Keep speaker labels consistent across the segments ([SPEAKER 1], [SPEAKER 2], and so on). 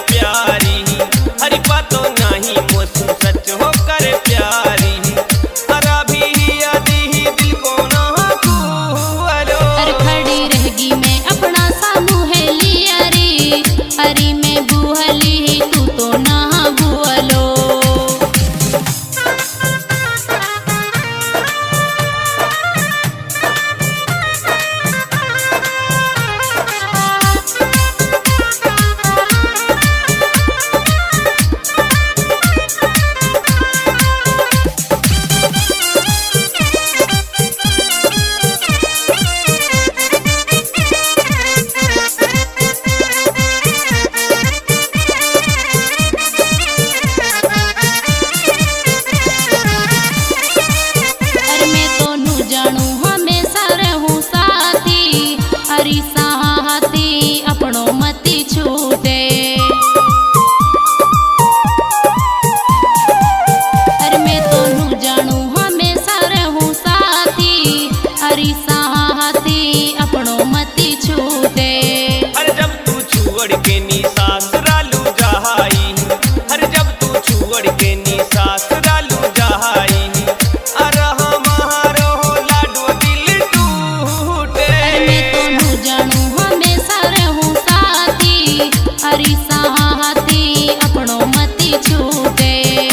[SPEAKER 1] प्यारी, हरी बातों नहीं मौसम सच हो कर प्यारी। अरा भी आदि ही दिल को ना कुहलो,
[SPEAKER 2] अरे खड़ी रहेगी मैं अपना सामू है लिया रे, हरी में बुहली तू तो ना बुहलो। हरी साहती अपनो मती छूटे, अरे मैं तो नू जानू हमेशा रहूं साथी, हरी साहती अपनो मती छूटे।
[SPEAKER 1] अरे जब तू छुअड़ के नी सासुरालू जहाई, अरे जब तू छुअड़ के नी सासुरालू जहाई, अरे हमारो लाडो दिल टूटे।
[SPEAKER 2] हरी साहती अपनो मती छूटे।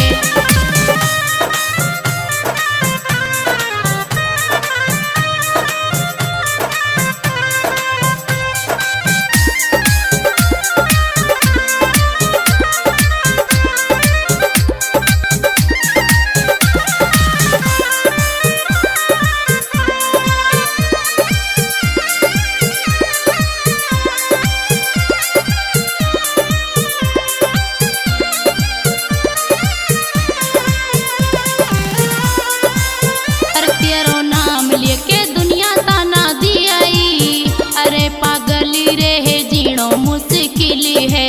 [SPEAKER 2] अरे पागली रे जीणो मुश्किल है,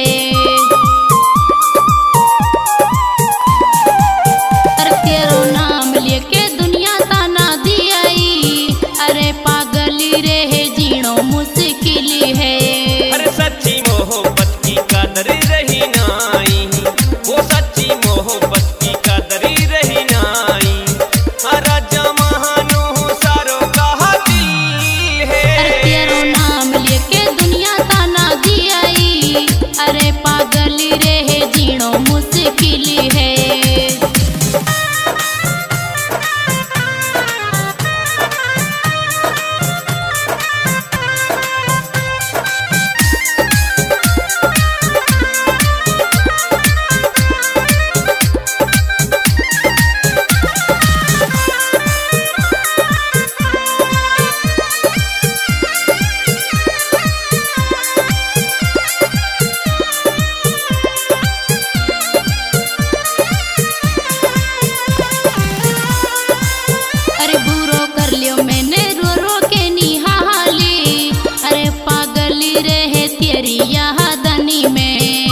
[SPEAKER 2] अरे तेरो नाम लेके दुनिया ताना दियाई, अरे पागली रे जीणो मुश्किल है।
[SPEAKER 1] अरे सच्ची मोहब्बत की कदर रही नाई, वो सच्ची मोहब्बत की कदर रही नाई। राजा महानो सारो का दिल है,
[SPEAKER 2] अरे तेरो नाम लेके दुनिया ताना दियाई, अरे पागली रे जीणो मुश्किल है। अरे बुरो कर लियो मैंने रो रो के निहाली, अरे पागली रहे तेरी यादनी में,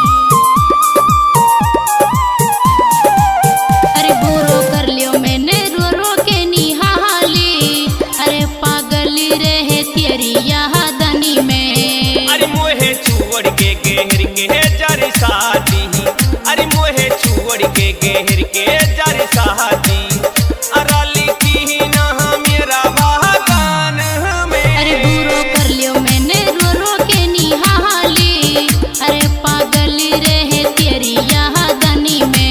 [SPEAKER 2] अरे बुरो कर लियो मैंने रो रो के निहाली, अरे पागली रहे तेरी यादनी में।
[SPEAKER 1] अरे मोहे छुअड़ के गहर के जारी साथी, अरे मोहे छुअड़ के गहर के जारी साथी। अराली की ना मेरा बागान में,
[SPEAKER 2] अरे बुरो कर लियो मैंने रो रो के निहाली, अरे पागली रहे तेरी यादनी में।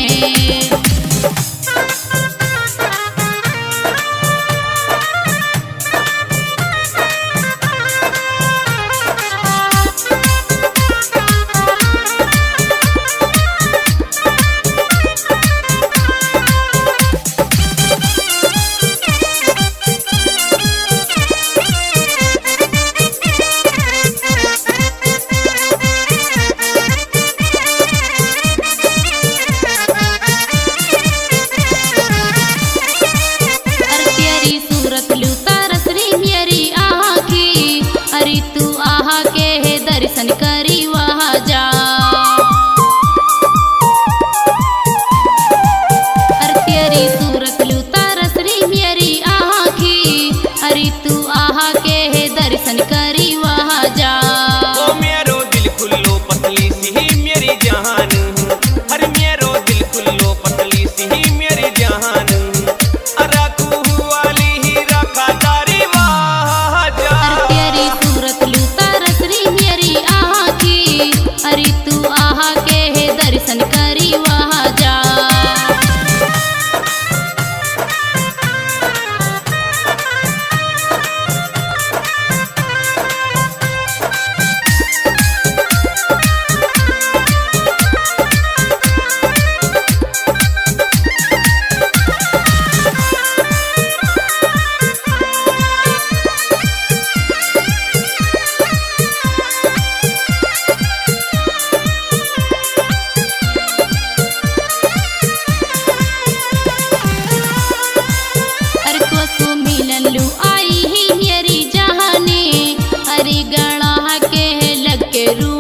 [SPEAKER 2] रू